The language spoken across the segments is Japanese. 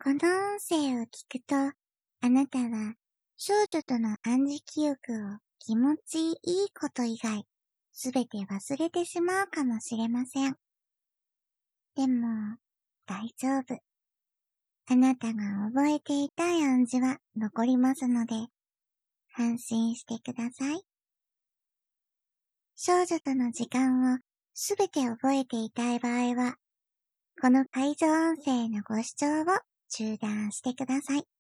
この音声を聞くと、あなたは少女との暗示記憶を気持ちいいこと以外、すべて忘れてしまうかもしれません。でも、大丈夫。あなたが覚えていたい暗示は残りますので、安心してください。少女との時間をすべて覚えていたい場合は、この解除音声のご視聴を中断してください。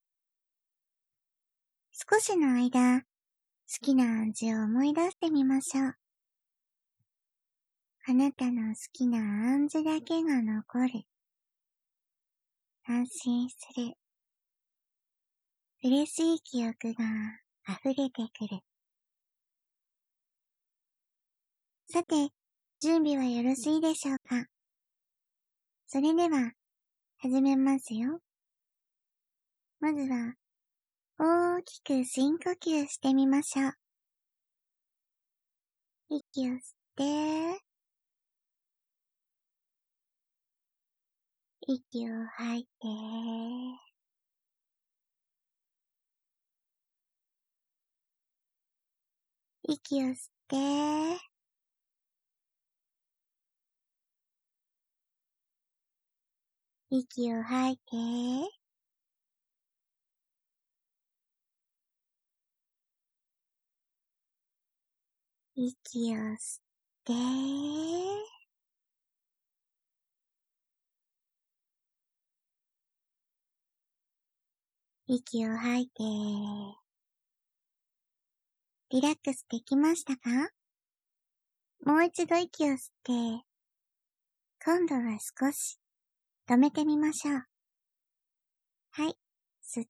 少しの間、好きな暗示を思い出してみましょう。あなたの好きな暗示だけが残る。安心する。嬉しい記憶が溢れてくる。さて、準備はよろしいでしょうか？それでは、始めますよ。まずは、大きく深呼吸してみましょう。息を吸って、息を吐いて、息を吸って、息を吐いて、息を吸って、息を吐いて、リラックスできましたか？もう一度息を吸って、今度は少し止めてみましょう。はい、吸って、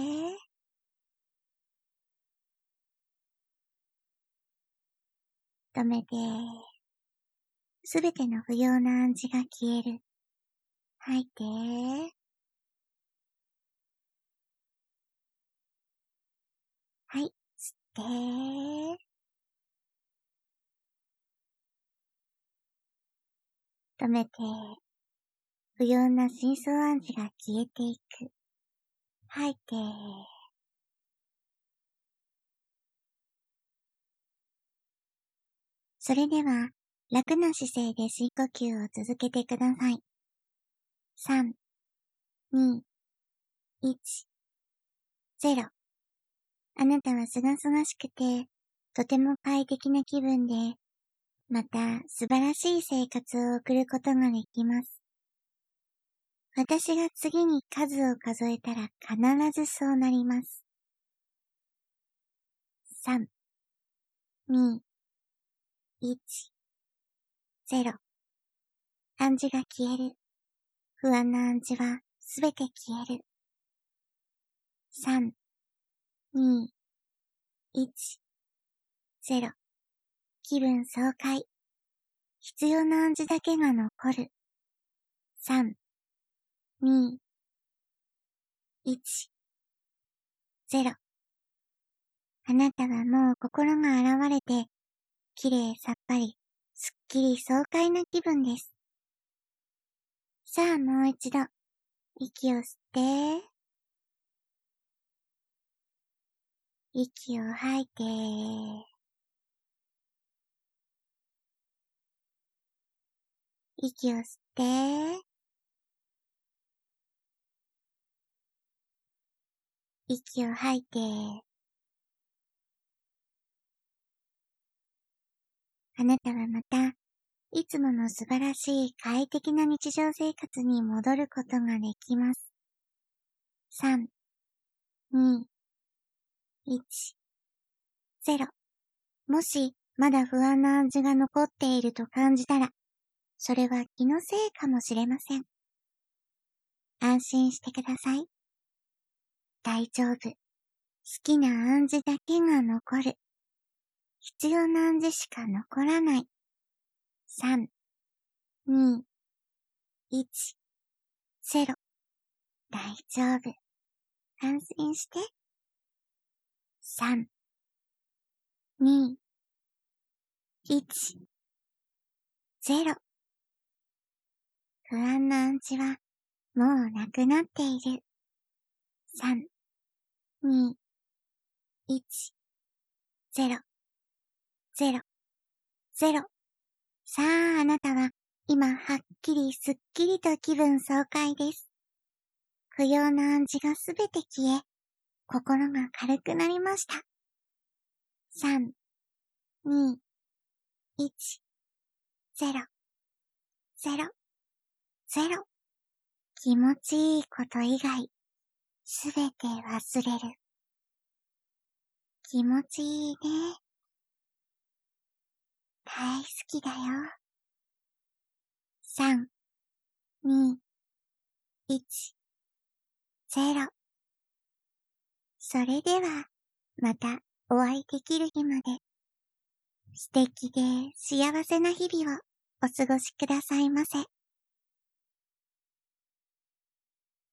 止めて、すべての不要な暗示が消える。吐いて、はい、吸って、止めて、不要な深層暗示が消えていく。吐いて、それでは、楽な姿勢で深呼吸を続けてください。3、2、1、0。あなたはすがすがしくて、とても快適な気分で、また素晴らしい生活を送ることができます。私が次に数を数えたら必ずそうなります。3、2、1、0。暗示が消える。不安な暗示はすべて消える。3、2、1、0。気分爽快。必要な暗示だけが残る。3、2、1、0。あなたはもう心が洗われて、きれいさっぱり、すっきり爽快な気分です。さあもう一度、息を吸って、息を吐いて、息を吸って、息を吐いて、あなたはまた、いつもの素晴らしい快適な日常生活に戻ることができます。3、2、1、0。もし、まだ不安な暗示が残っていると感じたら、それは気のせいかもしれません。安心してください。大丈夫。好きな暗示だけが残る。必要な暗示しか残らない。3、2、1、0。大丈夫。安心して。3、2、1、0。不安な暗示はもうなくなっている。3、2、1、0、0、0。さあ、あなたは今はっきりすっきりと気分爽快です。不要な暗示がすべて消え、心が軽くなりました。3、2、1、0、0、0。気持ちいいこと以外、すべて忘れる。気持ちいいね。大好きだよ。3、2、1、0。それでは、またお会いできる日まで、素敵で幸せな日々をお過ごしくださいませ。